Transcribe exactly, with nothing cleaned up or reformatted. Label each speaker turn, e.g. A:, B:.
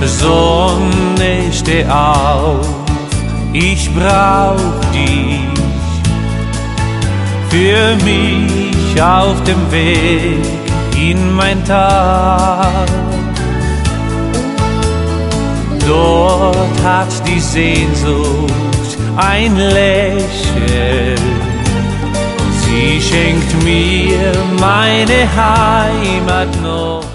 A: Sonne, steh auf, ich brauch dich für mich auf dem Weg in mein Tal. Dort hat die Sehnsucht ein Lächeln, sie schenkt mir meine Heimat noch.